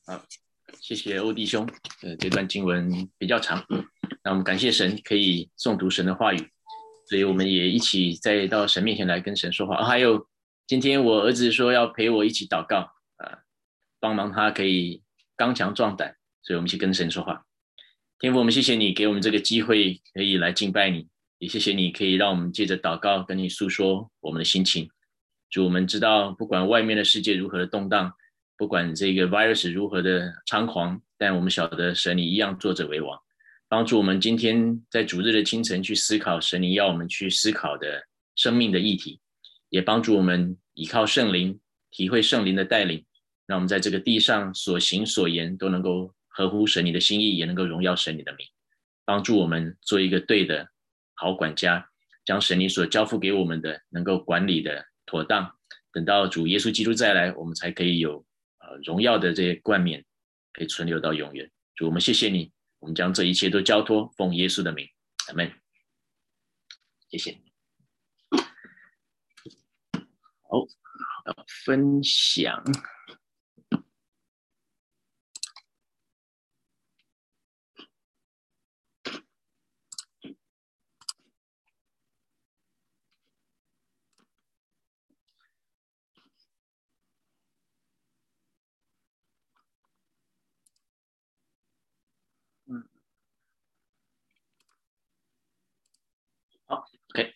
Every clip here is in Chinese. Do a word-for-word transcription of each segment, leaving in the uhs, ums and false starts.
好，谢谢欧弟兄。呃，这段经文比较长，那我们感谢神可以诵读神的话语，所以我们也一起再到神面前来跟神说话。哦、还有今天我儿子说要陪我一起祷告啊、呃，帮忙他可以刚强壮胆，所以我们一起跟神说话。天父，我们谢谢你给我们这个机会可以来敬拜你，也谢谢你可以让我们借着祷告跟你诉说我们的心情。主，我们知道不管外面的世界如何的动荡，不管这个 virus 如何的猖狂，但我们晓得神你一样坐着为王，帮助我们今天在主日的清晨去思考神你要我们去思考的生命的议题，也帮助我们依靠圣灵，体会圣灵的带领，让我们在这个地上所行所言都能够合乎神你的心意，也能够荣耀神你的名，帮助我们做一个对的好管家，将神你所交付给我们的能够管理的妥当，等到主耶稣基督再来，我们才可以有呃荣耀的这些冠冕可以存留到永远。主，我们谢谢你，我们将这一切都交托奉耶稣的名，阿们。谢谢。好，要分享。嗯，好 ，OK。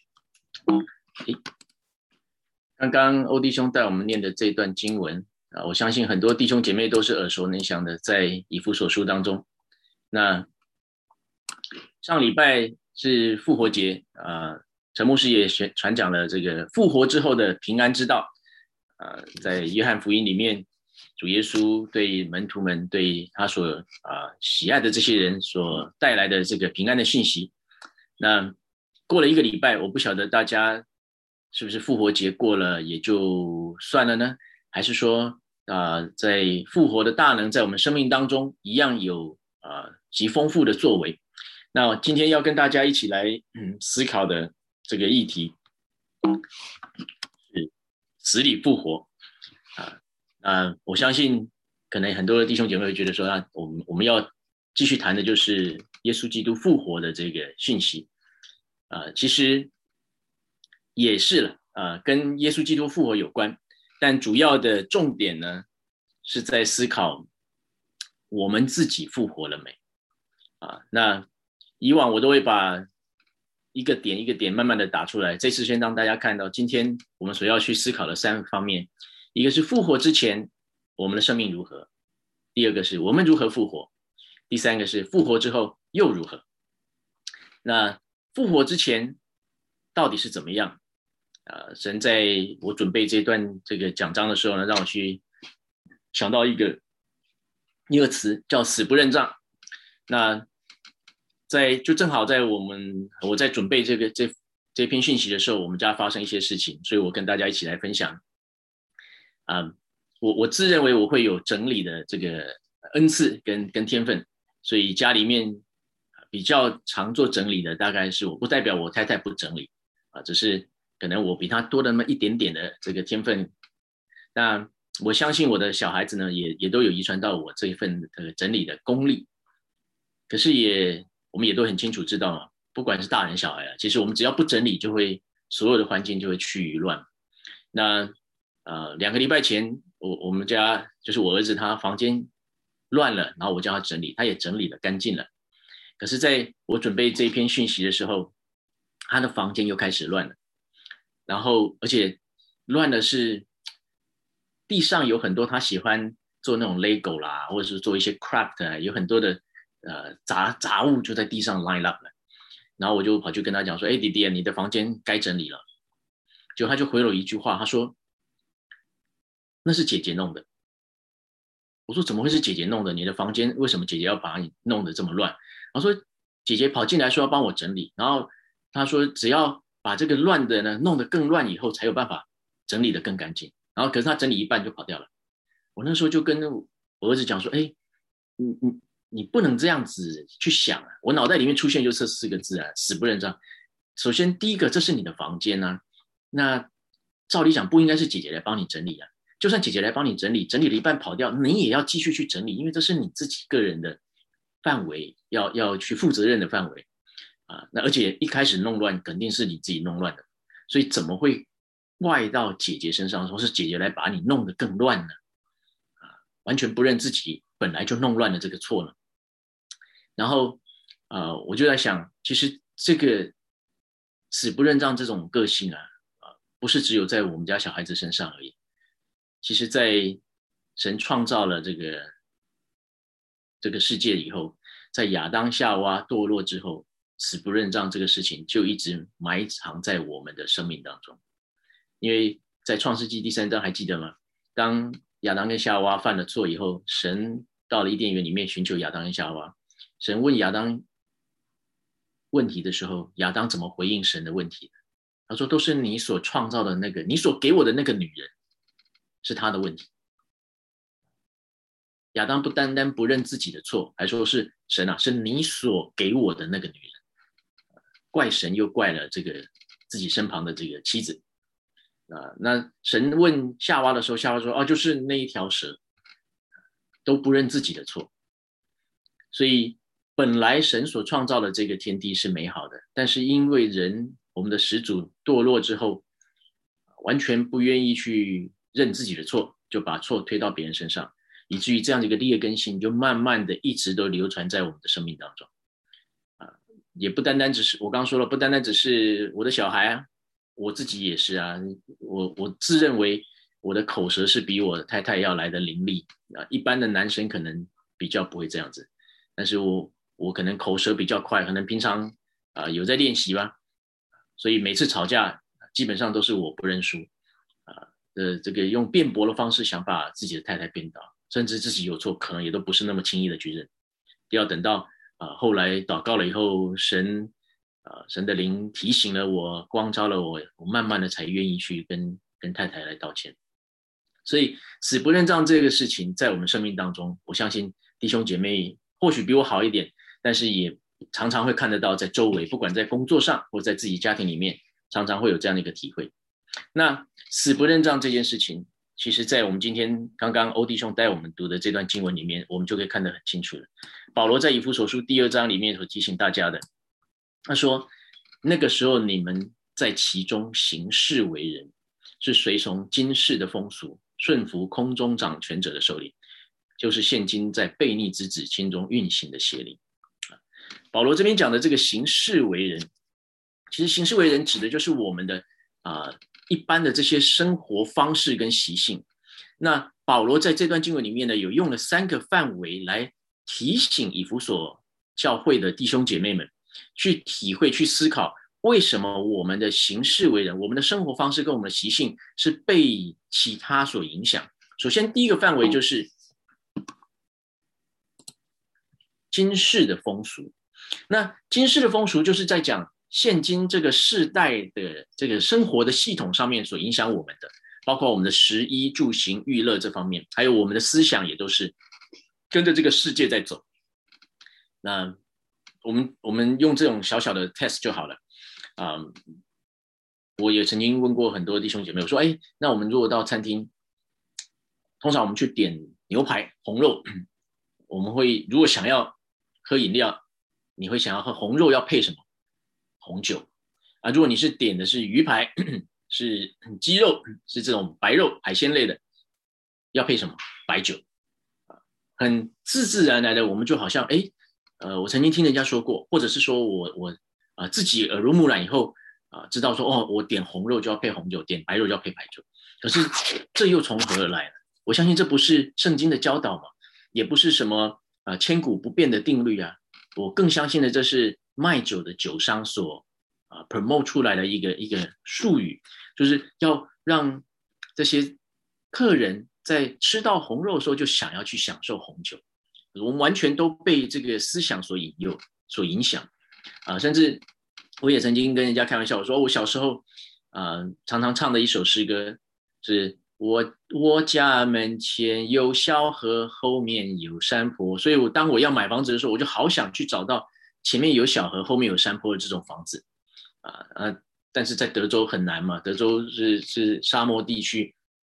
刚刚欧弟兄带我们念的这段经文啊，我相信很多弟兄姐妹都是耳熟能详的，在以弗所书当中。那上礼拜是复活节啊，陈牧师也传讲了这个复活之后的平安之道啊，在约翰福音里面，主耶稣对门徒们对他所啊喜爱的这些人所带来的这个平安的讯息。那过了一个礼拜，我不晓得大家是不是复活节过了也就算了呢？还是说啊、呃，在复活的大能在我们生命当中一样有啊、呃、极丰富的作为？那今天要跟大家一起来、嗯、思考的这个议题是死里复活啊。那我相信可能很多的弟兄姐妹会觉得说，那我们我们要继续谈的就是耶稣基督复活的这个讯息啊、呃，其实也是了啊、呃，跟耶稣基督复活有关，但主要的重点呢是在思考我们自己复活了没啊？那以往我都会把一个点一个点慢慢的打出来，这次先让大家看到今天我们所要去思考的三方面，一个是复活之前我们的生命如何，第二个是我们如何复活，第三个是复活之后又如何。那复活之前到底是怎么样？呃，神在我准备这段这个讲章的时候呢，让我去想到一个一个词叫死不认账。那在就正好在我们我在准备这个这这篇讯息的时候，我们家发生一些事情，所以我跟大家一起来分享。啊、呃，我我自认为我会有整理的这个恩赐跟跟天分，所以家里面比较常做整理的大概是我，不代表我太太不整理啊、呃，只是可能我比她多了那么一点点的这个天分。那我相信我的小孩子呢，也也都有遗传到我这一份的整理的功力。可是也我们也都很清楚知道嘛，不管是大人小孩啊，其实我们只要不整理，就会所有的环境就会趋于乱。那呃两个礼拜前，我我们家就是我儿子他房间乱了，然后我叫他整理，他也整理了干净了。可是在我准备这一篇讯息的时候，他的房间又开始乱了，然后而且乱的是地上有很多他喜欢做那种 Lego 啦，或者是做一些 craft 啊，有很多的呃杂杂物就在地上 line up 了。然后我就跑去跟他讲说，哎，弟弟，你的房间该整理了。结果他就回了我一句话，他说那是姐姐弄的。我说怎么会是姐姐弄的？你的房间为什么姐姐要把你弄得这么乱？然后说姐姐跑进来说要帮我整理，然后他说只要把这个乱的呢弄得更乱以后，才有办法整理得更干净。然后可是他整理一半就跑掉了。我那时候就跟我儿子讲说，哎，你你你不能这样子去想啊！我脑袋里面出现就这四个字啊，死不认账。首先第一个，这是你的房间啊，那照理讲不应该是姐姐来帮你整理啊， 就算姐姐来帮你整理，整理了一半跑掉，你也要继续去整理，因为这是你自己个人的范围，要要去负责任的范围啊。那而且一开始弄乱，肯定是你自己弄乱的，所以怎么会外到姐姐身上，说是姐姐来把你弄得更乱呢？啊，完全不认自己本来就弄乱了这个错呢。然后，呃，我就在想，其实这个死不认账这种个性啊，啊，不是只有在我们家小孩子身上而已。其实，在神创造了这个这个世界以后，在亚当夏娃堕落之后，死不认账这个事情就一直埋藏在我们的生命当中。因为在创世纪第三章还记得吗？当亚当跟夏娃犯了错以后，神到了伊甸园里面寻求亚当跟夏娃。神问亚当问题的时候，亚当怎么回应神的问题？他说：“都是你所创造的那个，你所给我的那个女人，是她的问题。”亚当不单单不认自己的错，还说是神啊，是你所给我的那个女人，怪神又怪了这个自己身旁的这个妻子。啊，那神问夏娃的时候，夏娃说：“哦，就是那一条蛇。”都不认自己的错，所以本来神所创造的这个天地是美好的，但是因为人我们的始祖堕落之后，完全不愿意去认自己的错，就把错推到别人身上，以至于这样的一个劣根性就慢慢的一直都流传在我们的生命当中。啊，也不单单只是我刚刚说了，不单单只是我的小孩啊，我自己也是啊，我我自认为我的口舌是比我的太太要来的伶俐啊，一般的男生可能比较不会这样子，但是我我可能口舌比较快，可能平常啊、呃、有在练习吧，所以每次吵架基本上都是我不认输啊，呃这个用辩驳的方式想把自己的太太辩倒，甚至自己有错可能也都不是那么轻易的去认，要等到啊、呃、后来祷告了以后，神啊、呃、神的灵提醒了我，光照了我，我慢慢的才愿意去跟跟太太来道歉。所以死不认账这个事情在我们生命当中，我相信弟兄姐妹或许比我好一点，但是也常常会看得到在周围，不管在工作上或在自己家庭里面，常常会有这样的一个体会。那死不认账这件事情，其实在我们今天刚刚欧弟兄带我们读的这段经文里面，我们就可以看得很清楚了。保罗在以弗所书第二章里面所提醒大家的，他说那个时候你们在其中行事为人，是随从今世的风俗，顺服空中掌权者的首领，就是现今在悖逆之子心中运行的邪灵。保罗这边讲的这个行事为人，其实行事为人指的就是我们的、呃、一般的这些生活方式跟习性。那保罗在这段经文里面呢，有用了三个范围来提醒以弗所教会的弟兄姐妹们去体会、去思考，为什么我们的行事为人，我们的生活方式跟我们的习性是被其他所影响。首先第一个范围就是今世的风俗。那今世的风俗就是在讲现今这个世代的这个生活的系统上面所影响我们的，包括我们的食衣住行娱乐这方面，还有我们的思想也都是跟着这个世界在走。那我们我们用这种小小的 test 就好了。嗯，我也曾经问过很多弟兄姐妹，我说，哎，那我们如果到餐厅，通常我们去点牛排、红肉，我们会如果想要喝饮料，你会想要喝红肉，要配什么？红酒啊。如果你是点的是鱼排，是鸡肉，是这种白肉海鲜类的，要配什么？白酒。很自自然然的，我们就好像，哎，呃，我曾经听人家说过，或者是说我我啊、呃、自己耳濡目染以后啊、呃，知道说，哦，我点红肉就要配红酒，点白肉就要配白酒。可是这又从何而来呢？我相信这不是圣经的教导嘛，也不是什么啊、呃、千古不变的定律啊。我更相信的，这是卖酒的酒商所啊、呃、promote 出来的一个一个术语，就是要让这些客人在吃到红肉的时候就想要去享受红酒。我们完全都被这个思想所引诱、所影响啊、呃！甚至我也曾经跟人家开玩笑，我说我小时候啊、呃、常常唱的一首诗歌是我我家门前有小河，后面有山坡，所以我当我要买房子的时候，我就好想去找到前面有小河，后面有山坡的这种房子啊啊！但是在德州很难嘛，德州是是沙漠地区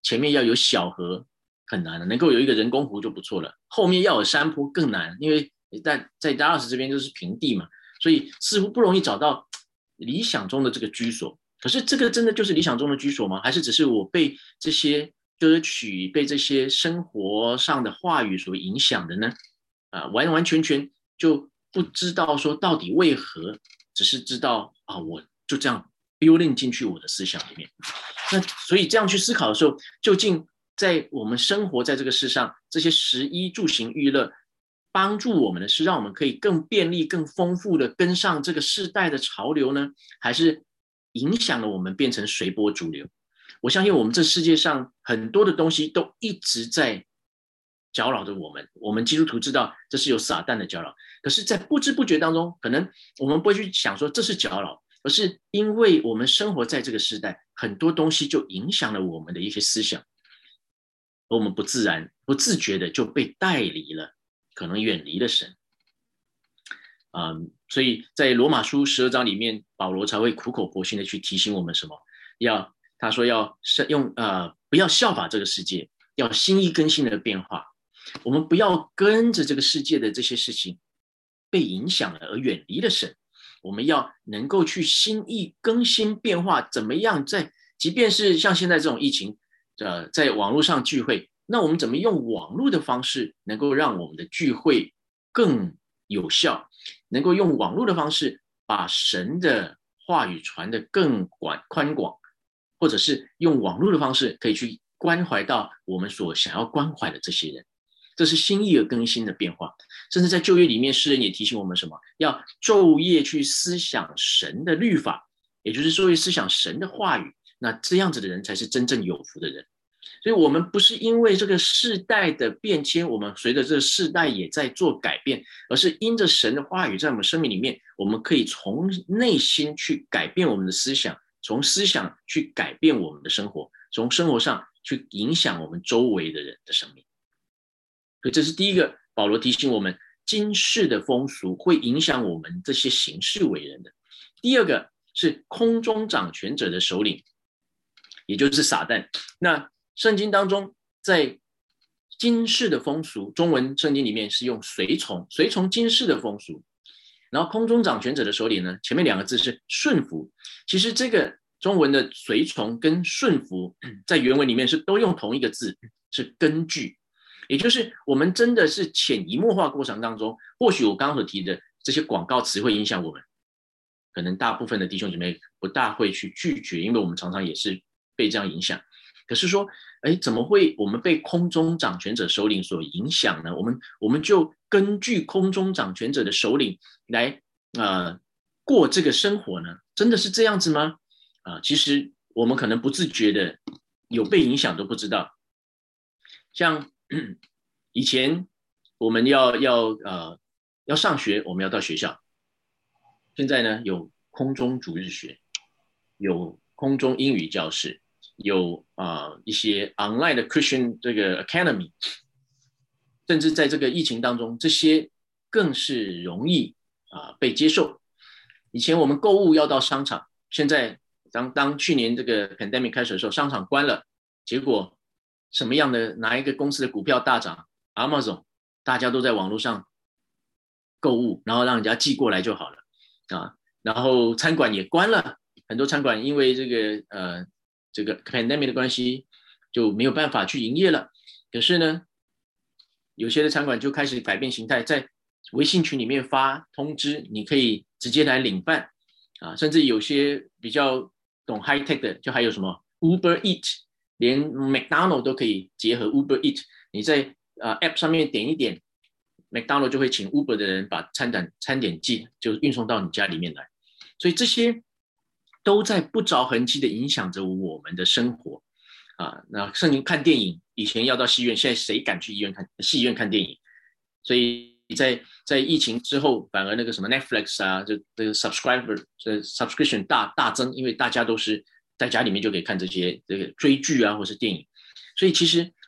前面要有小河很难了，能够有一个人工湖就不错了，后面要有山坡更难，因为在在达拉斯这边就是平地嘛，所以似乎不容易找到理想中的这个居所。可是这个真的就是理想中的居所吗？还是只是我被这些歌曲、被这些生活上的话语所影响的呢？啊，完完全全就不知道说到底为何，只是知道啊，我就这样 building 进去我的思想里面。那所以这样去思考的时候，究竟在我们生活在这个世上，这些食衣住行娱乐帮助我们的是让我们可以更便利、更丰富的跟上这个世代的潮流呢，还是影响了我们变成随波逐流？我相信我们这世界上很多的东西都一直在搅扰着我们，我们基督徒知道这是有撒旦的搅扰，可是在不知不觉当中，可能我们不会去想说这是搅扰，而是因为我们生活在这个时代，很多东西就影响了我们的一些思想，而我们不自然、不自觉的就被带离了，可能远离了神。嗯，所以在罗马书十二章里面，保罗才会苦口婆心的去提醒我们什么？要他说要用呃不要效法这个世界，要心意更新的变化。我们不要跟着这个世界的这些事情被影响了而远离了神。我们要能够去心意更新变化，怎么样在即便是像现在这种疫情，呃，在网络上聚会，那我们怎么用网络的方式能够让我们的聚会更有效？能够用网络的方式把神的话语传得更广宽广，或者是用网络的方式可以去关怀到我们所想要关怀的这些人。这是心意而更新的变化。甚至在旧约里面，诗人也提醒我们什么？要昼夜去思想神的律法，也就是昼夜思想神的话语。那这样子的人才是真正有福的人。所以我们不是因为这个世代的变迁，我们随着这个世代也在做改变，而是因着神的话语在我们生命里面，我们可以从内心去改变我们的思想，从思想去改变我们的生活，从生活上去影响我们周围的人的生命。所以这是第一个，保罗提醒我们，今世的风俗会影响我们这些行事为人的。第二个是空中掌权者的首领，也就是撒旦。那圣经当中，在今世的风俗，中文圣经里面是用随从，随从今世的风俗。然后空中掌权者的首领呢，前面两个字是顺服。其实这个中文的随从跟顺服，在原文里面是都用同一个字，是根据。也就是我们真的是潜移默化过程当中，或许我刚刚所提的这些广告词会影响我们，可能大部分的弟兄姐妹不大会去拒绝，因为我们常常也是被这样影响。可是说，哎，怎么会我们被空中掌权者首领所影响呢？我们我们就根据空中掌权者的首领来呃过这个生活呢？真的是这样子吗？啊、呃，其实我们可能不自觉的有被影响都不知道。像以前我们要要呃要上学，我们要到学校。现在呢，有空中主日学，有空中英语教室，有啊、呃、一些 online 的 Christian 这个 Academy， 甚至在这个疫情当中，这些更是容易啊、呃、被接受。以前我们购物要到商场，现在当当去年这个 pandemic 开始的时候，商场关了，结果什么样的哪一个公司的股票大涨 ，Amazon， 大家都在网络上购物，然后让人家寄过来就好了啊。然后餐馆也关了，很多餐馆因为这个呃这个 pandemic 的关系就没有办法去营业了。可是呢，有些的餐馆就开始改变形态，在微信群里面发通知，你可以直接来领饭啊，甚至有些比较懂 high tech 的，就还有什么 Uber Eat， 连 McDonald 都可以结合 Uber Eat， 你在、呃、App 上面点一点， McDonald 就会请 Uber 的人把餐点餐点寄就运送到你家里面来。所以这些都在不着痕迹的影响着我们的生活啊。那甚至看电影，以前要到戏院，现在谁敢去医院看戏院看电影？所以在在疫情之后，反而那个什么 Netflix 啊，就这个 subscriber 这 subscription 大大增，因为大家都是在家里面就可以看这些这个追剧啊，或是电影。所以其实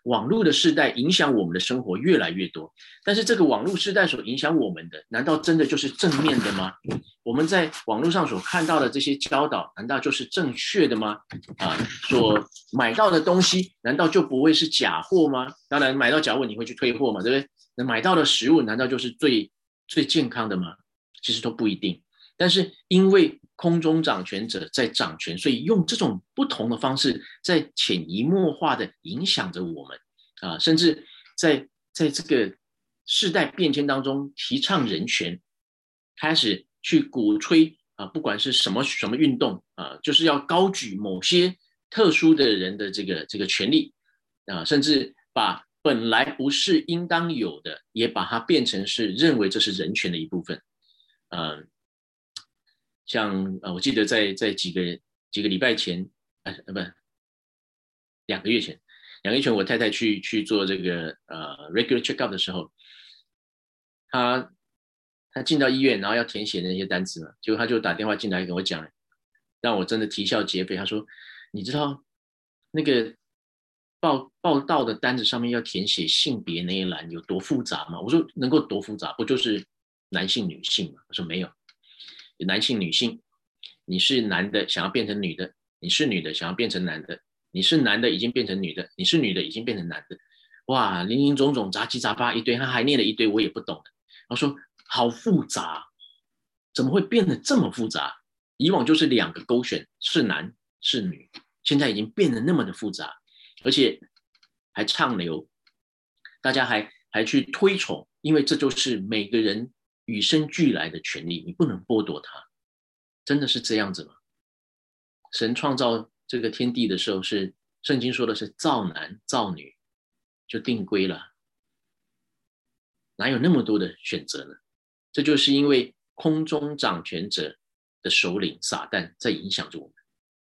网络的世代影响我们的生活越来越多，但是这个网络世代所影响我们的，难道真的就是正面的吗？我们在网络上所看到的这些教导，难道就是正确的吗？啊，所买到的东西，难道就不会是假货吗？当然，买到假货你会去退货嘛，对不对？那买到的食物，难道就是最最健康的吗？其实都不一定。但是因为空中掌权者在掌权，所以用这种不同的方式，在潜移默化的影响着我们啊，甚至在在这个世代变迁当中提倡人权，开始去鼓吹啊，不管是什么什么运动啊，就是要高举某些特殊的人的这个这个权利啊，甚至把本来不是应当有的，也把它变成是认为这是人权的一部分。呃，像呃，我记得在在几个几个礼拜前，呃，不，两个月前，两个月前，我太太去去做这个呃 regular check up 的时候，她她进到医院，然后要填写那些单词嘛，结果她就打电话进来跟我讲，让我真的啼笑皆非。她说：“你知道那个报报道的单子上面要填写性别那一栏有多复杂吗？”我说：“能够多复杂？不就是男性、女性吗？”她说：“没有，有男性、女性。你是男的想要变成女的，你是女的想要变成男的，你是男的已经变成女的，你是女的已经变成男的。哇，林林总总杂七杂八一堆，他还念了一堆我也不懂的。他说好复杂，怎么会变得这么复杂？以往就是两个勾选，是男是女，现在已经变得那么的复杂，而且还畅流，大家还还去推崇，因为这就是每个人与生俱来的权利，你不能剥夺它。真的是这样子吗？神创造这个天地的时候，是圣经说的是造男造女，就定规了，哪有那么多的选择呢？这就是因为空中掌权者的首领撒旦在影响着我们，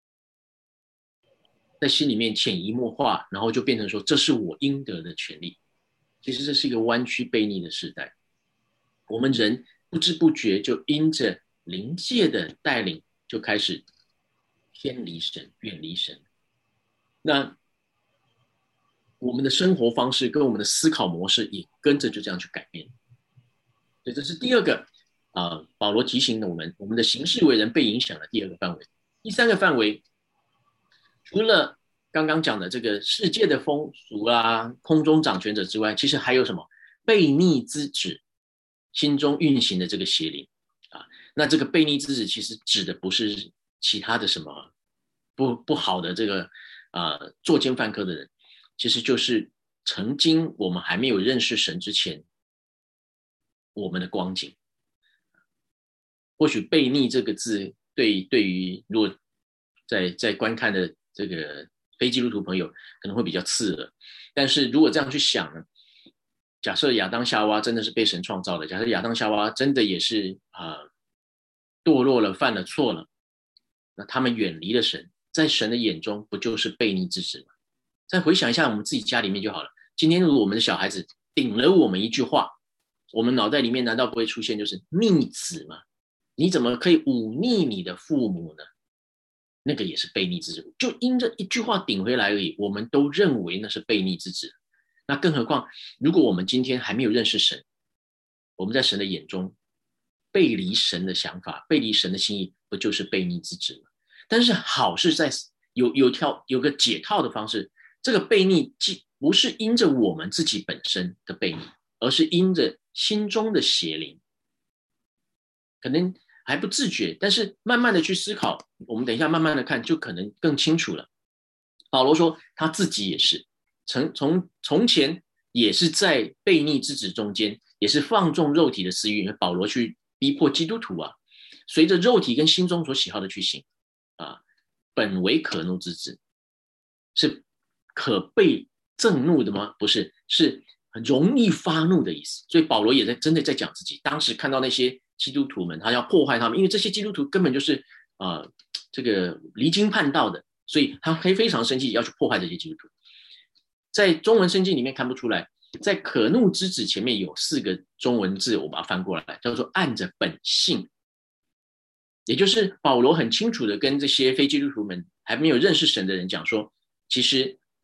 在心里面潜移默化，然后就变成说这是我应得的权利。其实这是一个弯曲悖逆的时代，我们人不知不觉就因着灵界的带领，就开始偏离神，远离神。那我们的生活方式跟我们的思考模式也跟着就这样去改变。所以这是第二个啊、呃，保罗提醒了我们，我们的行事为人被影响的第二个范围。第三个范围，除了刚刚讲的这个世界的风俗啊、空中掌权者之外，其实还有什么悖逆之子心中运行的这个邪灵啊？那这个悖逆之子其实指的不是其他的什么不不好的这个啊、呃、作奸犯科的人，其实就是曾经我们还没有认识神之前我们的光景。或许悖逆这个字对对于如果在在观看的这个非基督徒朋友可能会比较刺耳，但是如果这样去想呢，假设亚当夏娃真的是被神创造的，假设亚当夏娃真的也是啊、呃、堕落了犯了错了，那他们远离了神，在神的眼中不就是悖逆之子吗？再回想一下我们自己家里面就好了，今天如果我们的小孩子顶了我们一句话，我们脑袋里面难道不会出现就是逆子吗？你怎么可以忤逆你的父母呢？那个也是悖逆之子，就因这一句话顶回来而已，我们都认为那是悖逆之子。那更何况，如果我们今天还没有认识神，我们在神的眼中背离神的想法，背离神的心意，不就是悖逆之子吗？但是好是在有有条有个解套的方式，这个悖逆既不是因着我们自己本身的悖逆，而是因着心中的邪灵。可能还不自觉，但是慢慢的去思考，我们等一下慢慢的看，就可能更清楚了。保罗说他自己也是，从从从前也是在悖逆之子中间，也是放纵肉体的私欲，保罗去逼迫基督徒啊，随着肉体跟心中所喜好的去行啊，本为可怒之子，是可被憎怒的吗？不是，是很容易发怒的意思。所以保罗也在真的在讲自己，当时看到那些基督徒们，他要破坏他们，因为这些基督徒根本就是呃这个离经叛道的，所以他可以非常生气，要去破坏这些基督徒。在中文圣经里面看不出来，在可怒之子前面有四个中文字，我把它翻过来，叫做按着本性。也就是保罗很清楚的跟这些非基督徒们还没有认识神的人讲说，其实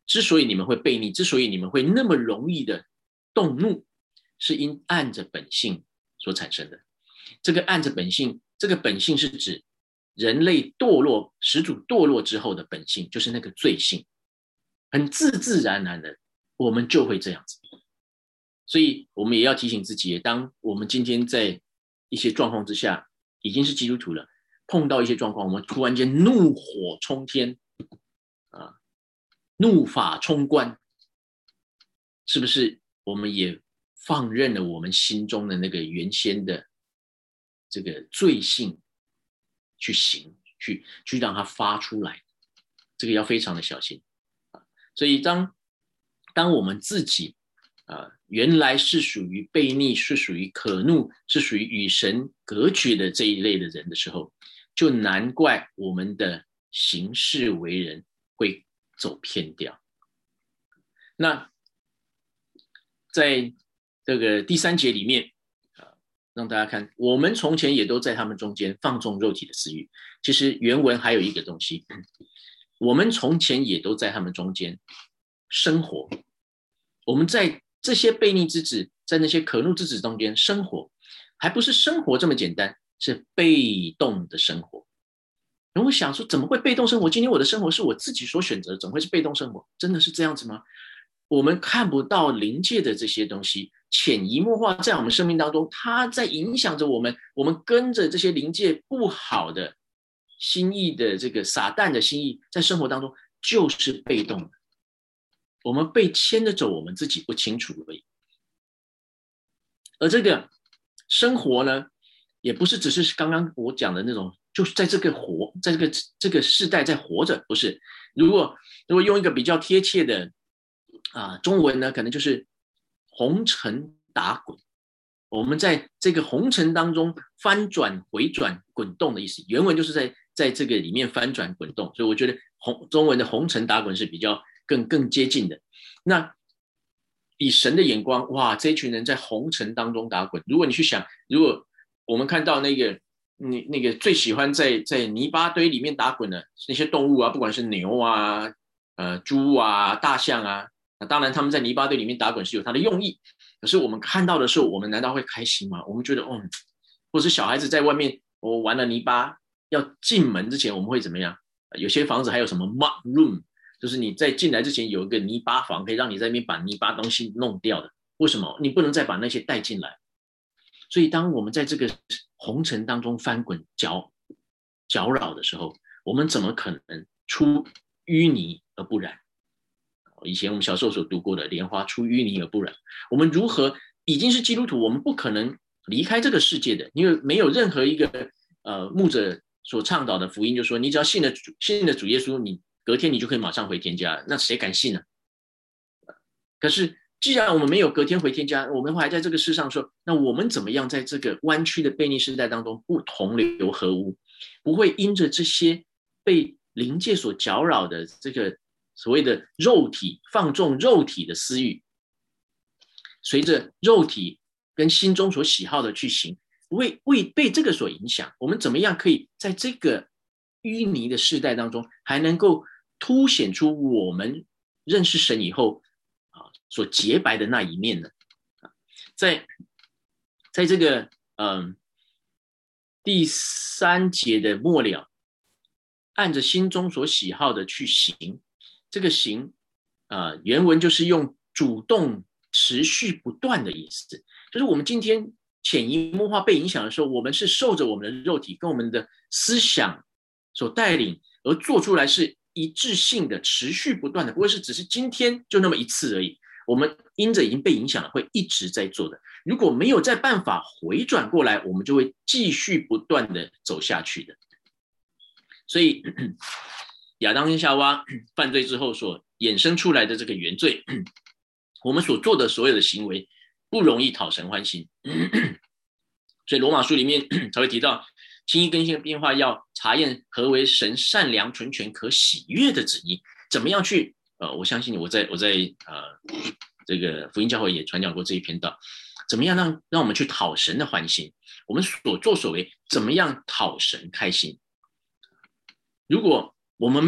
之所以你们会悖逆，之所以你们会那么容易的动怒，是因按着本性所产生的。这个按着本性，这个本性是指人类堕落，始祖堕落之后的本性，就是那个罪性，很自自然然的，我们就会这样子。所以我们也要提醒自己，当我们今天在一些状况之下，已经是基督徒了，碰到一些状况，我们突然间怒火冲天啊，怒发冲冠，是不是我们也放任了我们心中的那个原先的这个罪性去行，去去让它发出来？这个要非常的小心啊。所以当当我们自己啊，原来是属于悖逆，是属于可怒，是属于与神隔绝的这一类的人的时候，就难怪我们的行事为人会走偏掉。那在这个第三节里面，啊，让大家看，我们从前也都在他们中间放纵肉体的私欲。其实原文还有一个东西，我们从前也都在他们中间生活，我们在这些悖逆之子，在那些可怒之子中间生活，还不是生活这么简单，是被动的生活。然后我想说，怎么会被动生活？今天我的生活是我自己所选择的，怎么会是被动生活？真的是这样子吗？我们看不到灵界的这些东西，潜移默化在我们生命当中，它在影响着我们。我们跟着这些灵界不好的心意的这个撒旦的心意，在生活当中就是被动的。我们被牵着走，我们自己不清楚而已。而这个生活呢，也不是只是刚刚我讲的那种，就是在这个活，在这个这个世代在活着，不是。如果如果用一个比较贴切的啊中文呢，可能就是红尘打滚。我们在这个红尘当中翻转、回转、滚动的意思，原文就是在在这个里面翻转、滚动，所以我觉得红中文的红尘打滚是比较更更接近的。那以神的眼光，哇，这一群人在红尘当中打滚。如果你去想，如果我们看到那个那那个最喜欢在在泥巴堆里面打滚的那些动物啊，不管是牛啊、呃猪啊、大象啊，那当然他们在泥巴堆里面打滚是有它的用意。可是我们看到的时候，我们难道会开心吗？我们觉得，哦，或者是小孩子在外面，我玩了泥巴，要进门之前，我们会怎么样？有些房子还有什么 mud room， 就是你在进来之前有一个泥巴房，可以让你在那边把泥巴东西弄掉的。为什么？你不能再把那些带进来。所以当我们在这个红尘当中翻滚搅搅扰的时候，我们怎么可能出淤泥而不染？以前我们小时候所读过的莲花出淤泥而不染，我们如何已经是基督徒，我们不可能离开这个世界的，因为没有任何一个呃牧者所倡导的福音，就说你只要信了主信了主耶稣，你隔天你就可以马上回天家，那谁敢信呢？可是既然我们没有隔天回天家，我们还在这个世上说，那我们怎么样在这个弯曲的悖逆时代当中不同流合污，不会因着这些被灵界所搅扰的这个所谓的肉体放纵肉体的私欲，随着肉体跟心中所喜好的去行，不会为被这个所影响。我们怎么样可以在这个淤泥的世代当中，还能够凸显出我们认识神以后啊所洁白的那一面呢？在在这个嗯第三节的末了，按着心中所喜好的去行。这个行啊、呃，原文就是用主动、持续、不断的意思，就是我们今天潜移默化被影响的时候，我们是受着我们的肉体跟我们的思想所带领，而做出来是一致性的、持续不断的，不会是只是今天就那么一次而已。我们因着已经被影响了，会一直在做的。如果没有再办法回转过来，我们就会继续不断的走下去的。所以亚当跟夏娃犯罪之后所衍生出来的这个原罪，我们所做的所有的行为不容易讨神欢心。所以罗马书里面才会提到，轻易更新的变化要查验何为神善良、纯全、可喜悦的旨意。怎么样去？呃，我相信我在我在呃这个福音教会也传讲过这一篇道，怎么样让让我们去讨神的欢心？我们所作所为怎么样讨神开心？如果我们没有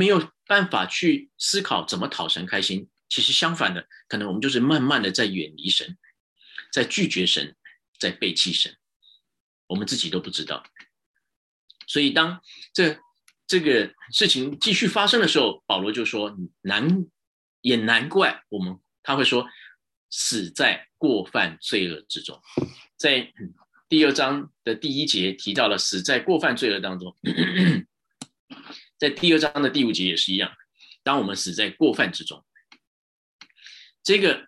办法去思考怎么讨神开心。其实相反的，可能我们就是慢慢的在远离神，在拒绝神，在背弃神，我们自己都不知道。所以当这这个事情继续发生的时候，保罗就说难也难怪我们他会说死在过犯罪恶之中。在第二章的第一节提到了死在过犯罪恶当中，在第二章的第五节也是一样，当我们死在过犯之中，这个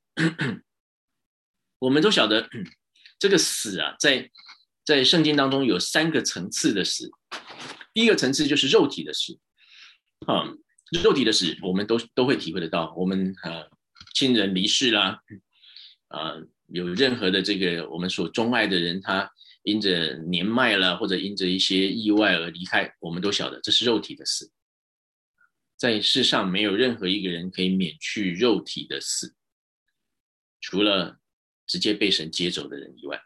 我们都晓得这个死啊，在在圣经当中有三个层次的死。第一个层次就是肉体的死，啊，肉体的死我们都都会体会得到，我们呃亲人离世啦，啊、呃，有任何的这个我们所钟爱的人，他因着年迈了或者因着一些意外而离开，我们都晓得这是肉体的死。在世上没有任何一个人可以免去肉体的死，除了直接被神接走的人以外。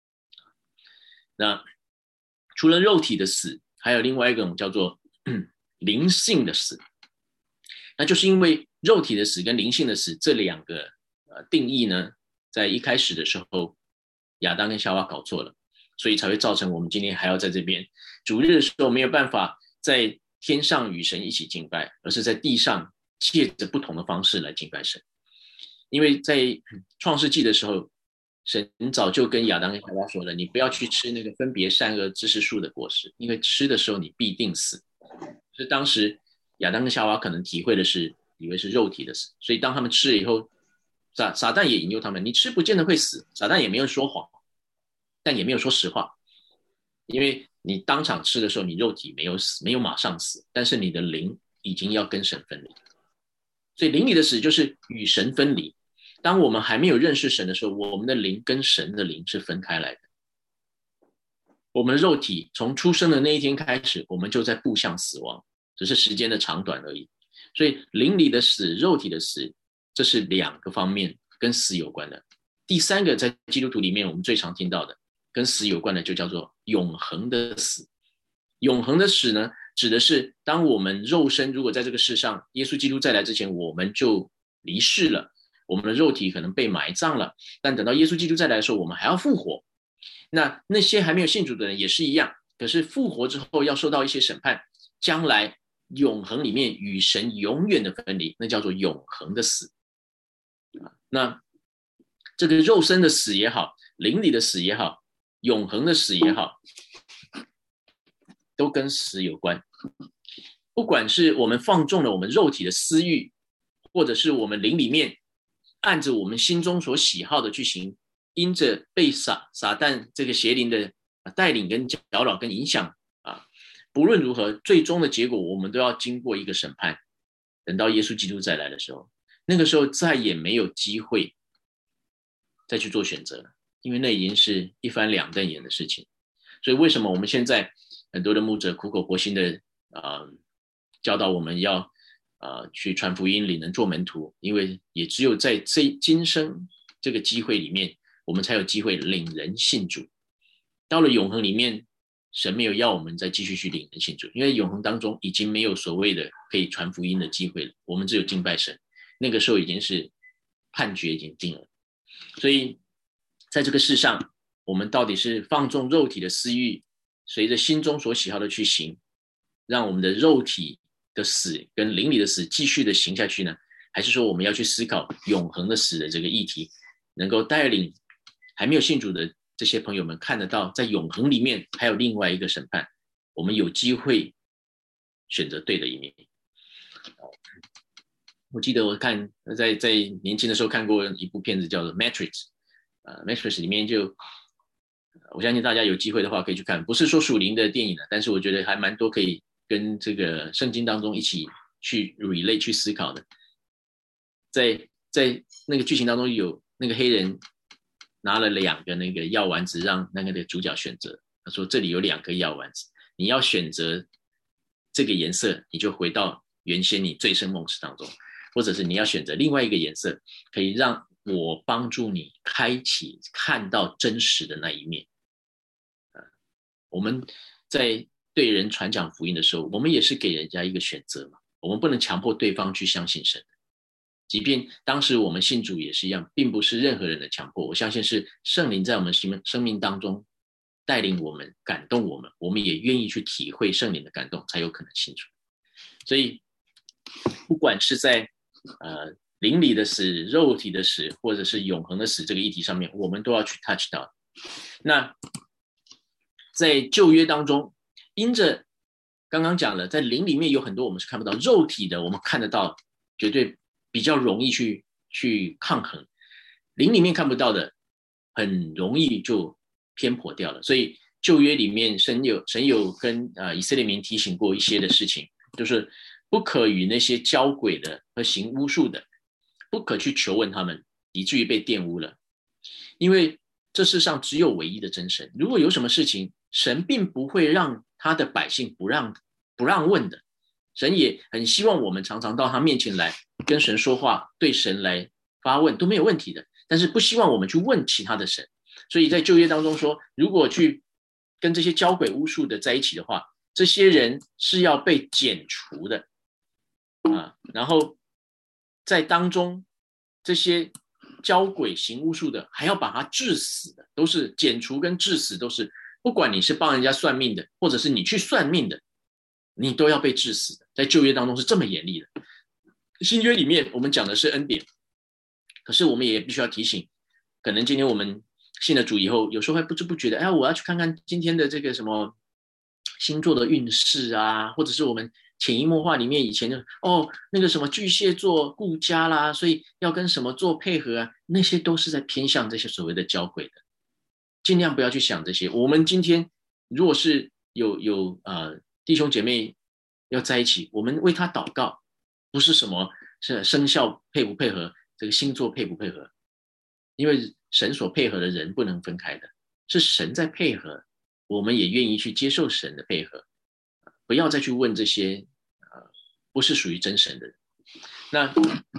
那除了肉体的死，还有另外一种叫做灵性的死。那就是因为肉体的死跟灵性的死这两个、呃、定义呢，在一开始的时候亚当跟夏娃搞错了，所以才会造成我们今天还要在这边主日的时候没有办法在天上与神一起敬拜，而是在地上借着不同的方式来敬拜神。因为在创世纪的时候，神早就跟亚当跟夏娃说了，你不要去吃那个分别善恶知识树的果实，因为吃的时候你必定死。所以当时亚当跟夏娃可能体会的是以为是肉体的死，所以当他们吃了以后，撒撒旦也引诱他们，你吃不见得会死。撒旦也没有说谎，但也没有说实话，因为你当场吃的时候，你肉体没有死，没有马上死，但是你的灵已经要跟神分离。所以灵里的死就是与神分离。当我们还没有认识神的时候，我们的灵跟神的灵是分开来的。我们的肉体从出生的那一天开始，我们就在步向死亡，只是时间的长短而已。所以灵里的死，肉体的死，这是两个方面跟死有关的。第三个在基督徒里面我们最常听到的跟死有关的就叫做永恒的死。永恒的死呢，指的是当我们肉身如果在这个世上，耶稣基督再来之前我们就离世了，我们的肉体可能被埋葬了，但等到耶稣基督再来的时候，我们还要复活。那那些还没有信主的人也是一样，可是复活之后要受到一些审判，将来永恒里面与神永远的分离，那叫做永恒的死。那这个肉身的死也好，灵里的死也好，永恒的死也好，都跟死有关。不管是我们放纵了我们肉体的私欲，或者是我们灵里面按着我们心中所喜好的去行，因着被撒撒旦这个邪灵的带领跟搅扰跟影响啊，不论如何，最终的结果我们都要经过一个审判。等到耶稣基督再来的时候，那个时候再也没有机会再去做选择了，因为那已经是一翻两瞪眼的事情。所以为什么我们现在很多的牧者苦口婆心的、呃、教导我们要、呃、去传福音，领人做门徒，因为也只有在这今生这个机会里面，我们才有机会领人信主。到了永恒里面，神没有要我们再继续去领人信主，因为永恒当中已经没有所谓的可以传福音的机会了，我们只有敬拜神。那个时候已经是判决已经定了。所以在这个世上，我们到底是放纵肉体的私欲，随着心中所喜好的去行，让我们的肉体的死跟灵里的死继续的行下去呢？还是说我们要去思考永恒的死的这个议题，能够带领还没有信主的这些朋友们看得到，在永恒里面还有另外一个审判，我们有机会选择对的一面。我记得我看在在年轻的时候看过一部片子叫做 Matrix， 呃 Matrix 里面就我相信大家有机会的话可以去看，不是说属灵的电影，但是我觉得还蛮多可以跟这个圣经当中一起去 relate 去思考的。在在那个剧情当中，有那个黑人拿了两个那个药丸子让那个的主角选择，他说这里有两个药丸子，你要选择这个颜色，你就回到原先你醉生梦死当中，或者是你要选择另外一个颜色，可以让我帮助你开启看到真实的那一面。我们在对人传讲福音的时候，我们也是给人家一个选择嘛。 我们不能强迫对方去相信神。即便当时我们信主也是一样，并不是任何人的强迫，我相信是圣灵在我们生命当中带领我们、感动我们，我们也愿意去体会圣灵的感动，才有可能信主。所以不管是在呃灵里的死、肉体的死，或者是永恒的死这个议题上面，我们都要去 touch 到。那在旧约当中，因着刚刚讲了，在灵里面有很多我们是看不到，肉体的我们看得到，绝对比较容易去去抗衡，灵里面看不到的很容易就偏颇掉了。所以旧约里面神有神有跟、呃、以色列民提醒过一些的事情，就是不可与那些交鬼的和行巫术的，不可去求问他们，以至于被玷污了。因为这世上只有唯一的真神，如果有什么事情，神并不会让他的百姓不让不让问的。神也很希望我们常常到他面前来跟神说话，对神来发问都没有问题的，但是不希望我们去问其他的神。所以在旧约当中说，如果去跟这些交鬼巫术的在一起的话，这些人是要被剪除的啊。然后在当中这些交鬼行巫术的还要把他治死的，都是剪除跟治死，都是不管你是帮人家算命的，或者是你去算命的，你都要被治死的。在旧约当中是这么严厉的。新约里面我们讲的是恩典，可是我们也必须要提醒，可能今天我们信了主以后，有时候会不知不觉的，哎，我要去看看今天的这个什么星座的运势啊，或者是我们潜移默化里面以前就哦那个什么巨蟹座顾家啦，所以要跟什么做配合啊，那些都是在偏向这些所谓的交鬼的，尽量不要去想这些。我们今天如果是有有呃弟兄姐妹要在一起，我们为他祷告，不是什么是生肖配不配合，这个星座配不配合，因为神所配合的人不能分开的，是神在配合，我们也愿意去接受神的配合，不要再去问这些、呃、不是属于真神的人。那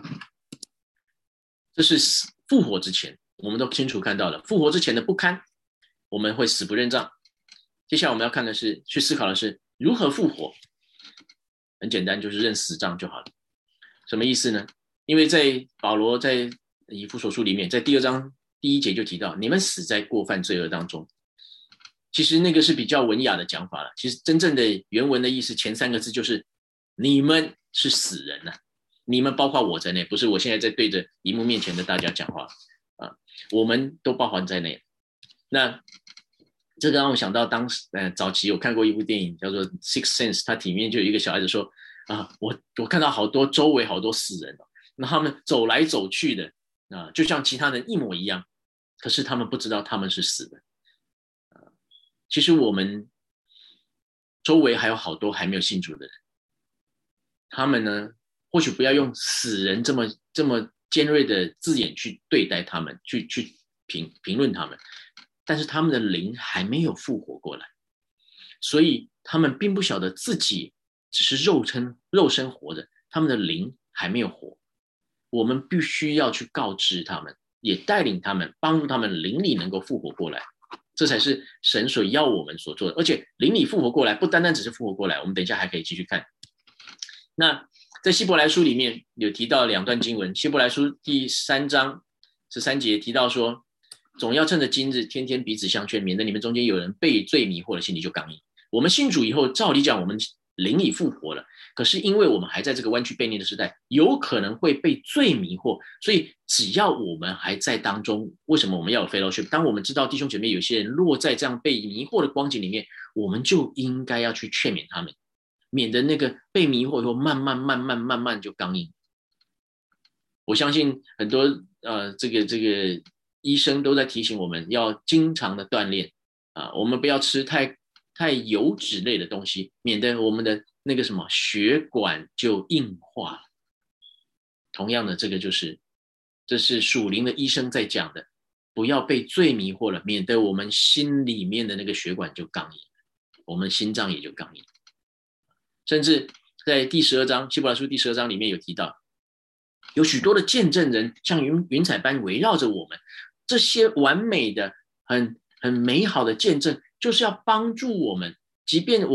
这是复活之前，我们都清楚看到了复活之前的不堪，我们会死不认账。接下来我们要看的是，去思考的是如何复活。很简单，就是认死账就好了。什么意思呢？因为在保罗在以弗所书里面，在第二章第一节就提到，你们死在过犯罪恶当中。其实那个是比较文雅的讲法了，其实真正的原文的意思，前三个字就是你们是死人啊，你们包括我在内，不是我现在在对着荧幕面前的大家讲话啊，我们都包含在内。那这个让我想到当时、呃、早期有看过一部电影叫做 Sixth Sense， 它里面就有一个小孩子说啊，我我看到好多周围好多死人、哦、那他们走来走去的啊，就像其他人一模一样，可是他们不知道他们是死的、啊、其实我们周围还有好多还没有信主的人，他们呢或许不要用死人这么这么尖锐的字眼去对待他们，去去评评论他们，但是他们的灵还没有复活过来，所以他们并不晓得自己只是肉身肉身活着，他们的灵还没有活。我们必须要去告知他们，也带领他们，帮助他们灵里能够复活过来，这才是神所要我们所做的。而且灵里复活过来不单单只是复活过来，我们等一下还可以继续看。那在希伯来书里面有提到两段经文，希伯来书第三章十三节提到说，总要趁着今日天天彼此相劝，免得你们中间有人被罪迷惑了，心里就刚硬。我们信主以后，照理讲我们灵里复活了，可是因为我们还在这个弯曲悖逆的时代，有可能会被罪迷惑，所以只要我们还在当中，为什么我们要有 fellowship？ 当我们知道弟兄姐妹有些人落在这样被迷惑的光景里面，我们就应该要去劝勉他们，免得那个被迷惑以后慢慢慢慢慢慢就刚硬。我相信很多呃这个这个医生都在提醒我们要经常的锻炼啊，我们不要吃太太油脂类的东西，免得我们的那个什么血管就硬化了。同样的，这个就是这是属灵的医生在讲的，不要被罪迷惑了，免得我们心里面的那个血管就刚硬，我们心脏也就刚硬。甚至在第十二章希伯来书第十二章里面有提到，有许多的见证人像 云, 云彩般围绕着我们，这些完美的很很美好的见证就是要帮助我们，即便我们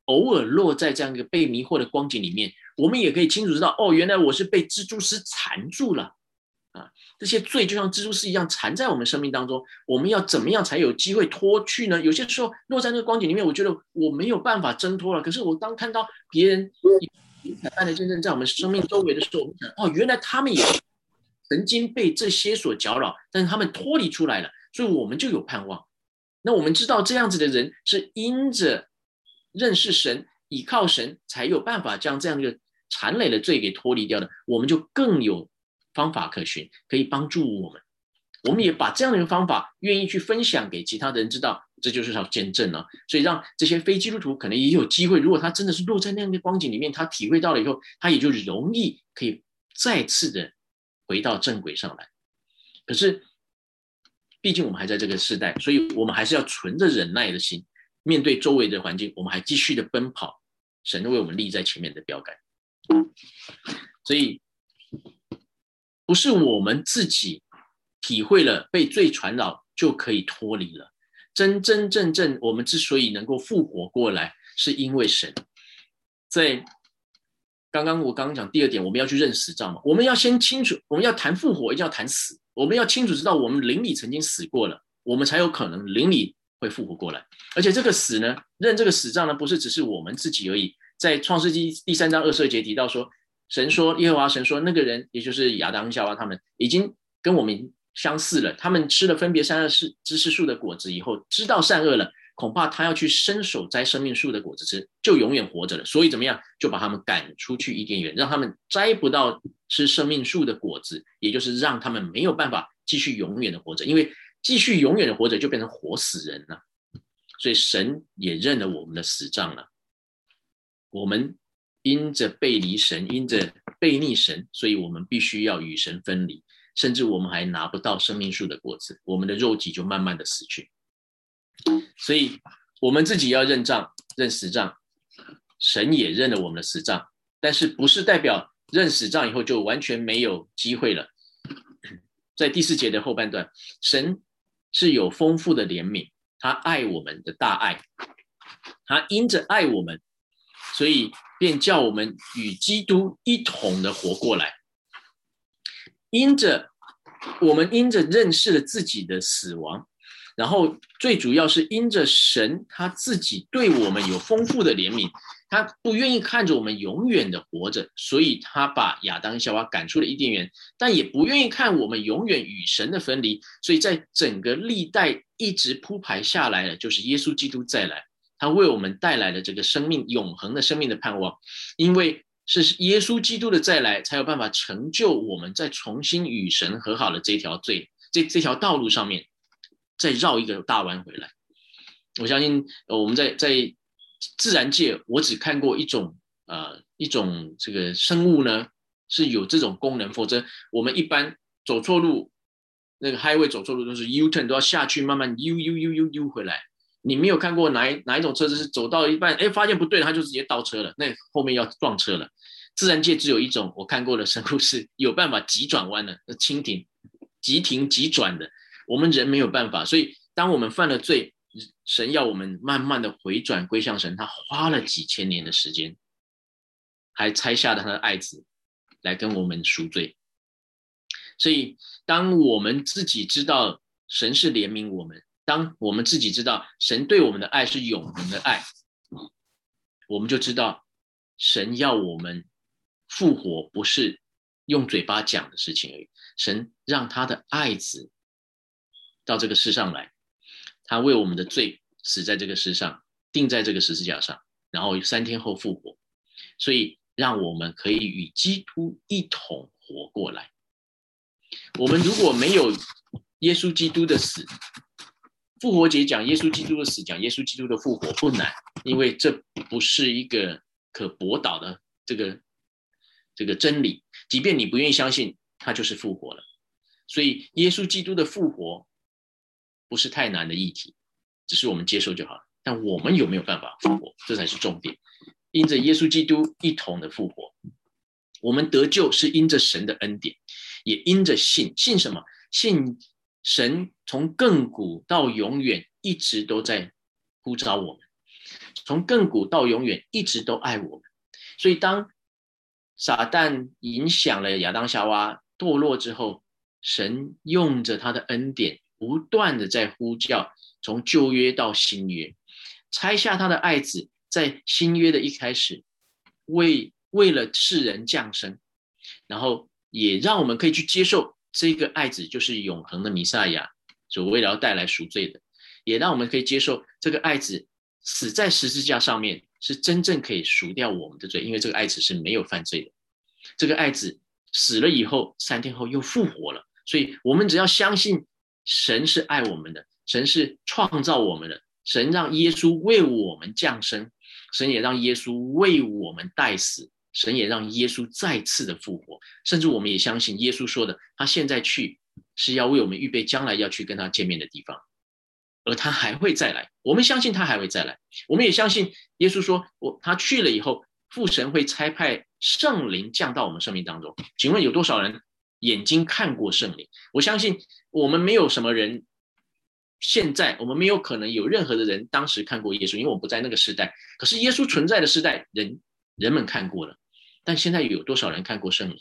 偶尔落在这样一个被迷惑的光景里面，我们也可以清楚知道，哦，原来我是被蜘蛛丝缠住了啊！这些罪就像蜘蛛丝一样缠在我们生命当中，我们要怎么样才有机会脱去呢？有些时候落在那个光景里面，我觉得我没有办法挣脱了。可是我当看到别人以彩般的见证在我们生命周围的时候，我们想，哦，原来他们也曾经被这些所搅扰，但是他们脱离出来了，所以我们就有盼望。那我们知道这样子的人是因着认识神、倚靠神，才有办法将这样一个缠累的罪给脱离掉的，我们就更有方法可循，可以帮助我们。我们也把这样的一个方法愿意去分享给其他的人知道，这就是要见证了。所以让这些非基督徒可能也有机会，如果他真的是落在那样的光景里面，他体会到了以后，他也就容易可以再次的回到正轨上来。可是毕竟我们还在这个时代，所以我们还是要存着忍耐的心，面对周围的环境，我们还继续的奔跑，神为我们立在前面的标杆。所以不是我们自己体会了被罪传扰就可以脱离了，真真正正我们之所以能够复活过来，是因为神。在刚刚我刚刚讲第二点，我们要去认死账嘛，我们要先清楚，我们要谈复活，一定要谈死，我们要清楚知道我们灵里曾经死过了，我们才有可能灵里会复活过来。而且这个死呢，认这个死账呢，不是只是我们自己而已。在创世纪第三章二十二节提到说，神说，耶和华神说，那个人也就是亚当夏娃他们已经跟我们相似了，他们吃了分别善恶知识树的果子以后，知道善恶了，恐怕他要去伸手摘生命树的果子吃，就永远活着了。所以怎么样，就把他们赶出去伊甸园，让他们摘不到吃生命树的果子，也就是让他们没有办法继续永远的活着，因为继续永远的活着就变成活死人了。所以神也认了我们的死账了。我们因着背离神，因着背逆神，所以我们必须要与神分离，甚至我们还拿不到生命树的果子，我们的肉体就慢慢的死去。所以我们自己要认账，认死账，神也认了我们的死账，但是不是代表认死账以后就完全没有机会了。在第四节的后半段，神是有丰富的怜悯，他爱我们的大爱，他因着爱我们，所以便叫我们与基督一同的活过来。因着我们因着认识了自己的死亡，然后最主要是因着神他自己对我们有丰富的怜悯，他不愿意看着我们永远的活着，所以他把亚当夏娃赶出了伊甸园，但也不愿意看我们永远与神的分离，所以在整个历代一直铺排下来了，就是耶稣基督再来，他为我们带来了这个生命永恒的生命的盼望。因为是耶稣基督的再来才有办法成就我们再重新与神和好的这条罪这这条道路上面再绕一个大弯回来。我相信、呃、我们在在自然界，我只看过一种呃一种这个生物呢是有这种功能，否则我们一般走错路，那个 highway 走错路都是 U-turn 都要下去慢慢 U U U U U 回来。你没有看过哪一哪一种车子是走到一半，哎，发现不对了，他就直接倒车了，那后面要撞车了。自然界只有一种我看过的生物是有办法急转弯的，蜻蜓，急停急转的，我们人没有办法。所以当我们犯了罪，神要我们慢慢的回转归向神，他花了几千年的时间，还拆下了他的爱子来跟我们赎罪。所以当我们自己知道神是怜悯我们，当我们自己知道神对我们的爱是永恒的爱，我们就知道神要我们复活不是用嘴巴讲的事情而已，神让他的爱子到这个世上来，他为我们的罪死在这个世上，钉在这个十字架上，然后三天后复活，所以让我们可以与基督一同活过来。我们如果没有耶稣基督的死，复活节讲耶稣基督的死，讲耶稣基督的复活不难，因为这不是一个可驳倒的这个这个真理，即便你不愿意相信，他就是复活了。所以耶稣基督的复活不是太难的议题，只是我们接受就好了。但我们有没有办法复活，这才是重点。因着耶稣基督一同的复活，我们得救是因着神的恩典，也因着信。信什么？信神从亘古到永远一直都在呼召我们， 从亘古到永远一直都爱我们。所以当撒旦影响了亚当夏娃堕落之后，神用着他的恩典不断的在呼叫，从旧约到新约，差下他的爱子，在新约的一开始为为了世人降生，然后也让我们可以去接受这个爱子就是永恒的弥赛亚，所为了要带来赎罪的，也让我们可以接受这个爱子死在十字架上面是真正可以赎掉我们的罪，因为这个爱子是没有犯罪的。这个爱子死了以后，三天后又复活了。所以我们只要相信神是爱我们的，神是创造我们的，神让耶稣为我们降生，神也让耶稣为我们代死，神也让耶稣再次的复活。甚至我们也相信耶稣说的，他现在去是要为我们预备将来要去跟他见面的地方，而他还会再来。我们相信他还会再来，我们也相信耶稣说他去了以后，父神会差派圣灵降到我们生命当中。请问有多少人眼睛看过圣灵？我相信我们没有什么人，现在我们没有可能有任何的人当时看过耶稣，因为我们不在那个时代。可是耶稣存在的时代，人人们看过了。但现在有多少人看过圣灵？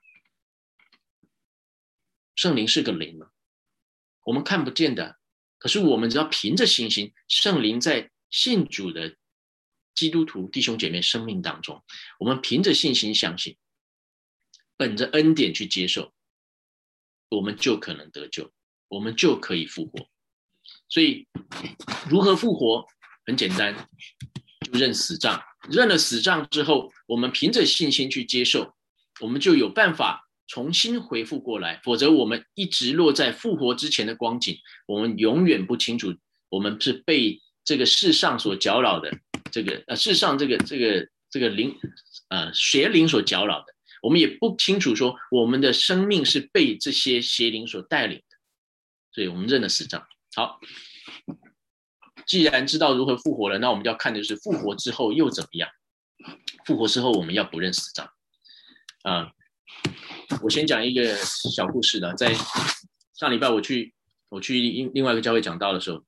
圣灵是个灵吗？我们看不见的，可是我们只要凭着信心，圣灵在信主的基督徒弟兄姐妹生命当中，我们凭着信心相信，本着恩典去接受，我们就可能得救，我们就可以复活。所以如何复活？很简单，就认死账。认了死账之后，我们凭着信心去接受，我们就有办法重新恢复过来。否则我们一直落在复活之前的光景，我们永远不清楚我们是被这个世上所搅扰的，这个呃世上这个这个这个灵呃邪灵所搅扰的，我们也不清楚说我们的生命是被这些邪灵所带领的。所以我们认了死账。好，既然知道如何复活了，那我们要看的就是复活之后又怎么样。复活之后我们要不认死账啊。我先讲一个小故事的，在上礼拜我去我去另外一个教会讲道的时候，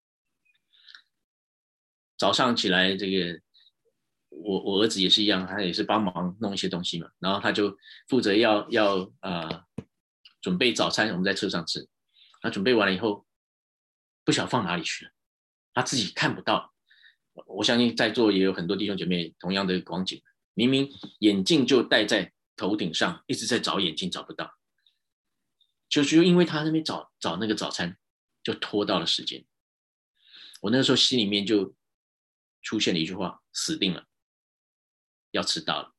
早上起来这个我我儿子也是一样，他也是帮忙弄一些东西嘛，然后他就负责要要呃准备早餐，我们在车上吃。他准备完了以后，不晓得放哪里去了，他自己看不到。我相信在座也有很多弟兄姐妹同样的光景，明明眼镜就戴在头顶上，一直在找眼镜找不到，就就因为他那边找找那个早餐，就拖到了时间。我那时候心里面就出现了一句话：死定了，要迟到了。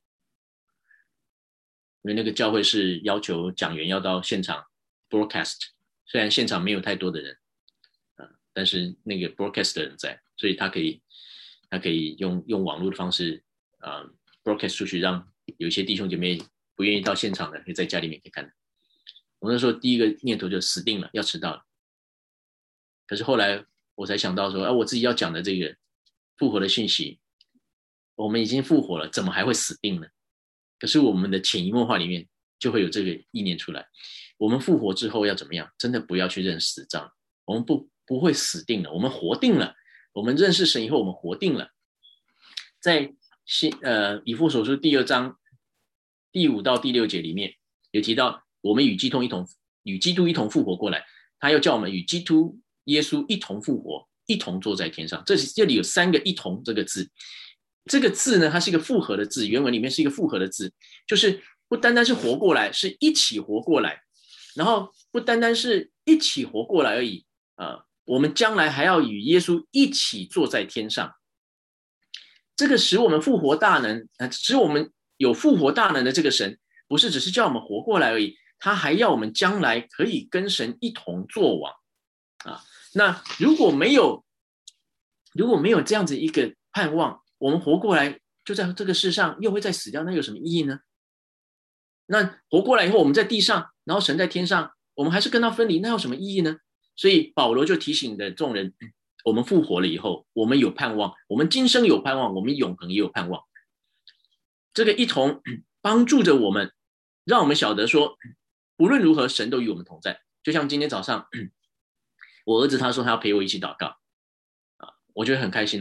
因为那个教会是要求讲员要到现场 broadcast， 虽然现场没有太多的人，呃、但是那个 broadcast 的人在，所以他可以他可以用用网络的方式、呃、broadcast 出去，让有一些弟兄姐妹不愿意到现场的可以在家里面可以看的。我那时候第一个念头就死定了，要迟到了。可是后来我才想到说、啊、我自己要讲的这个复活的讯息，我们已经复活了，怎么还会死定呢？可是我们的潜移默化里面就会有这个意念出来，我们复活之后要怎么样？真的不要去认死账，我们不不会死定了，我们活定了。我们认识神以后，我们活定了。在新呃以弗所书第二章第五到第六节里面有提到，我们与基督一同与基督一同复活过来，他要叫我们与基督耶稣一同复活，一同坐在天上。这这里有三个一同这个字，这个字呢，它是一个复合的字，原文里面是一个复合的字，就是不单单是活过来，是一起活过来，然后不单单是一起活过来而已、呃、我们将来还要与耶稣一起坐在天上。这个使我们复活大能、呃、使我们有复活大能的这个神，不是只是叫我们活过来而已，他还要我们将来可以跟神一同作王、啊、那如果没有如果没有这样子一个盼望，我们活过来就在这个世上又会再死掉，那有什么意义呢？那活过来以后我们在地上，然后神在天上，我们还是跟他分离，那有什么意义呢？所以保罗就提醒的众人，我们复活了以后，我们有盼望，我们今生有盼望，我们永恒也有盼望。这个一同帮助着我们，让我们晓得说无论如何神都与我们同在。就像今天早上我儿子他说他要陪我一起祷告、啊、我觉得很开心啊。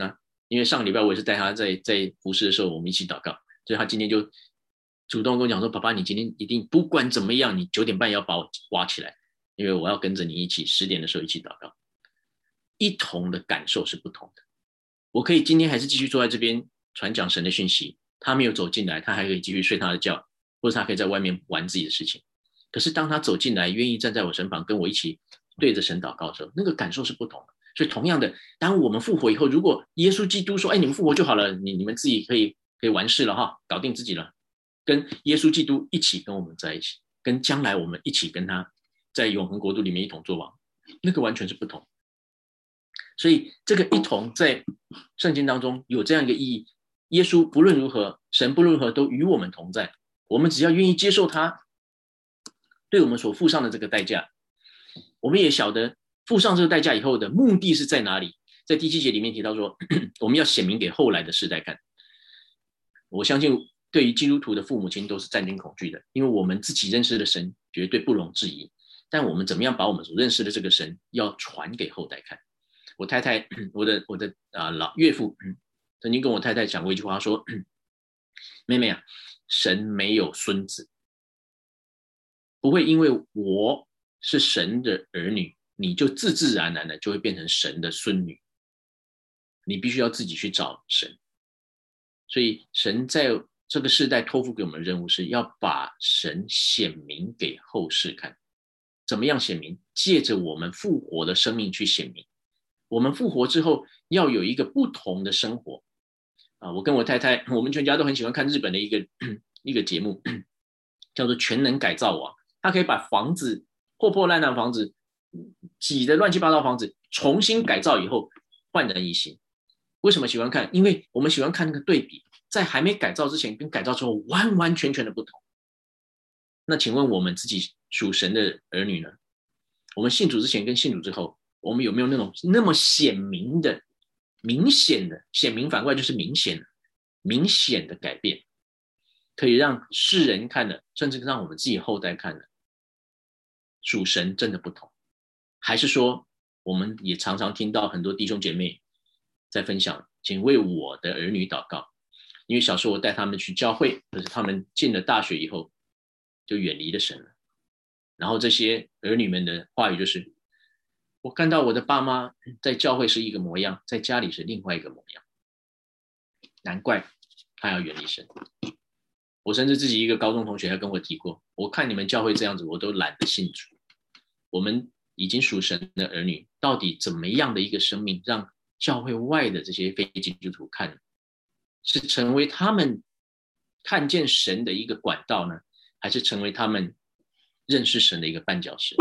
因为上个礼拜我也是带他在在服侍的时候，我们一起祷告，所以他今天就主动跟我讲说：“爸爸，你今天一定不管怎么样，你九点半要把我挖起来，因为我要跟着你一起十点的时候一起祷告。”一同的感受是不同的。我可以今天还是继续坐在这边传讲神的讯息，他没有走进来，他还可以继续睡他的觉，或者他可以在外面玩自己的事情。可是当他走进来，愿意站在我身旁，跟我一起对着神祷告的时候，那个感受是不同的。所以同样的，当我们复活以后，如果耶稣基督说：“哎，你们复活就好了，你你们自己可以可以完事了哈，搞定自己了。”跟耶稣基督一起跟我们在一起，跟将来我们一起跟他在永恒国度里面一同作王，那个完全是不同。所以这个一同在圣经当中有这样一个意义，耶稣不论如何，神不论如何都与我们同在，我们只要愿意接受他对我们所付上的这个代价，我们也晓得付上这个代价以后的目的是在哪里。在第七节里面提到说，我们要显明给后来的世代看。我相信对于基督徒的父母亲都是战惊恐惧的，因为我们自己认识的神绝对不容置疑，但我们怎么样把我们所认识的这个神要传给后代看。我太太，我的我的、呃、老岳父、嗯、曾经跟我太太讲过一句话，他说：“妹妹啊，神没有孙子，不会因为我是神的儿女，你就自自然然的就会变成神的孙女，你必须要自己去找神。”所以神在这个世代托付给我们的任务是要把神显明给后世看。怎么样显明？借着我们复活的生命去显明。我们复活之后要有一个不同的生活啊！我跟我太太，我们全家都很喜欢看日本的一个一个节目，叫做《全能改造王》。他可以把房子破破烂烂房子、挤得乱七八糟房子重新改造以后焕然一新。为什么喜欢看？因为我们喜欢看那个对比，在还没改造之前跟改造之后完完全全的不同。那请问我们自己属神的儿女呢？我们信主之前跟信主之后，我们有没有那种那么显明的、明显的显明，反过来就是明显的、明显的改变，可以让世人看了，甚至让我们自己后代看了，属神真的不同？还是说，我们也常常听到很多弟兄姐妹在分享，请为我的儿女祷告，因为小时候我带他们去教会，可是他们进了大学以后就远离了神了。然后这些儿女们的话语就是：我看到我的爸妈在教会是一个模样，在家里是另外一个模样，难怪他要远离神。我甚至自己一个高中同学还跟我提过，我看你们教会这样子，我都懒得信主。我们已经属神的儿女，到底怎么样的一个生命让教会外的这些非基督徒看，是成为他们看见神的一个管道呢，还是成为他们认识神的一个绊脚石？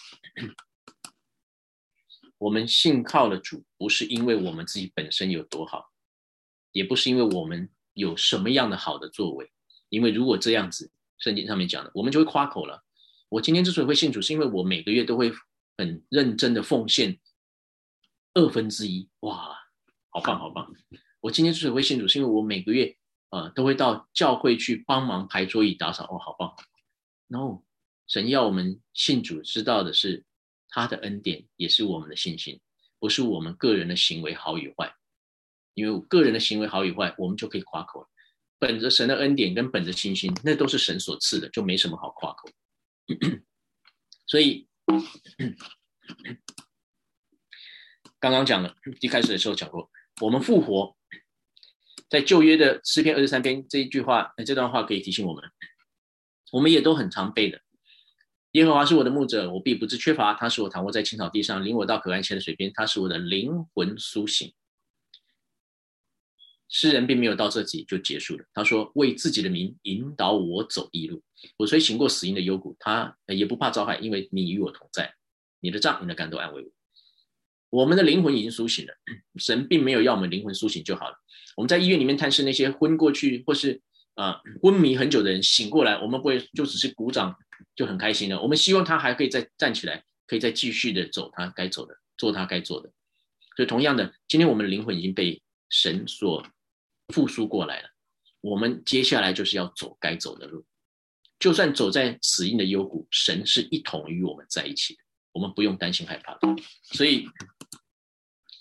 我们信靠了主，不是因为我们自己本身有多好，也不是因为我们有什么样的好的作为，因为如果这样子，圣经上面讲的，我们就会夸口了。我今天之所以会信主，是因为我每个月都会很认真的奉献二分之一，哇，好棒好棒！我今天之所以会信主，是因为我每个月呃都会到教会去帮忙排桌椅打扫，哦，好棒 ！No， 神要我们信主知道的是他的恩典，也是我们的信心，不是我们个人的行为好与坏。因为个人的行为好与坏，我们就可以夸口了。本着神的恩典跟本着信心，那都是神所赐的，就没什么好夸口。所以刚刚讲了，一开始的时候讲过，我们复活，在旧约的诗篇二十三篇这一句话，这段话可以提醒我们，我们也都很常背的。耶和华是我的牧者，我必不致缺乏。他使我躺卧在青草地上，领我到可安歇的水边。他使我的灵魂苏醒。诗人并没有到这里就结束了，他说：“为自己的名引导我走义路。我虽行过死荫的幽谷，他也不怕遭害，因为你与我同在。你的杖、你的竿都安慰我。”我们的灵魂已经苏醒了，神并没有要我们灵魂苏醒就好了。我们在医院里面探视那些昏过去或是、呃、昏迷很久的人醒过来，我们不会就只是鼓掌就很开心了。我们希望他还可以再站起来，可以再继续的走他该走的，做他该做的。所以同样的，今天我们的灵魂已经被神所复苏过来了，我们接下来就是要走该走的路。就算走在死荫的幽谷，神是一同与我们在一起的，我们不用担心害怕的。所以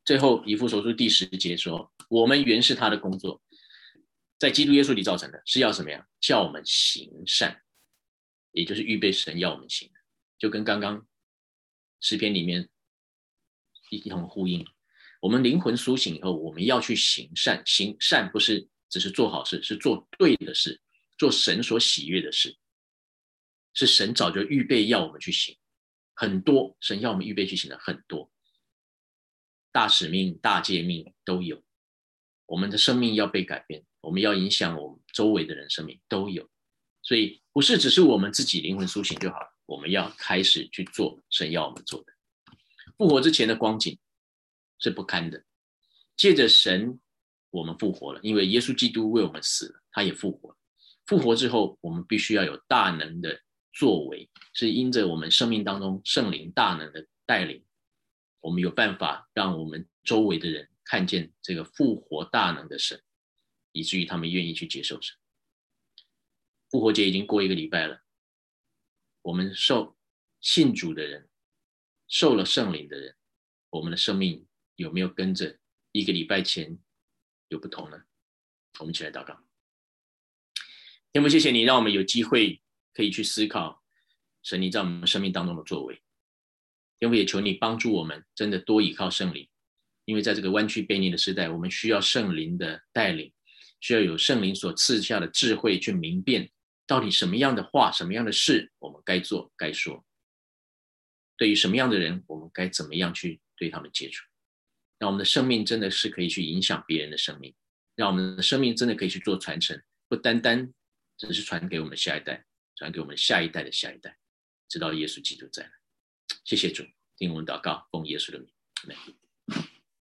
最后以弗所书第十节说，我们原是他的工作，在基督耶稣里造成的，是要什么呀？叫我们行善，也就是预备神要我们行的，就跟刚刚诗篇里面一同呼应。我们灵魂苏醒以后，我们要去行善，行善不是只是做好事，是做对的事，做神所喜悦的事，是神早就预备要我们去行，很多神要我们预备去行的很多，大使命、大诫命都有。我们的生命要被改变，我们要影响我们周围的人生命都有，所以不是只是我们自己灵魂苏醒就好了，我们要开始去做神要我们做的。复活之前的光景是不堪的，借着神我们复活了，因为耶稣基督为我们死了，他也复活了。复活之后，我们必须要有大能的作为，是因着我们生命当中圣灵大能的带领，我们有办法让我们周围的人看见这个复活大能的神，以至于他们愿意去接受神。复活节已经过一个礼拜了，我们受信主的人，受了圣灵的人，我们的生命有没有跟着一个礼拜前有不同呢？我们一起来祷告。天父，谢谢你让我们有机会可以去思考神你在我们生命当中的作为。天父，也求你帮助我们真的多倚靠圣灵，因为在这个弯曲悖逆的时代，我们需要圣灵的带领，需要有圣灵所赐下的智慧去明辨到底什么样的话，什么样的事我们该做该说，对于什么样的人我们该怎么样去对他们接触，让我们的生命真的是可以去影响别人的生命，让我们的生命真的可以去做传承，不单单只是传给我们的下一代，传给我们下一代的下一代，直到耶稣基督再来。谢谢主，听我们祷告，奉耶稣的名，阿们。